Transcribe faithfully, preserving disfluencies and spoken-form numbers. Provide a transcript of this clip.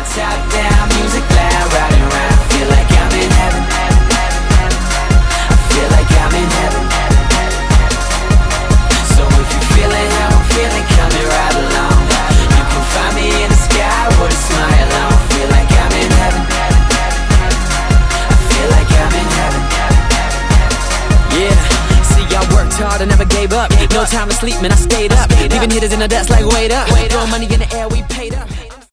top down, music loud, riding around. I feel like I'm in heaven. I feel like I'm in heaven. So if you're feeling how I'm feeling, coming right along. You can find me in the sky with a smile on. I feel like I'm in heaven. I feel like I'm in heaven. Yeah, see, I worked hard, I never gave up. No time to sleep, man, I stayed up. Leaving hitters in the dust like wait up. Throwing money in the air, we paid up.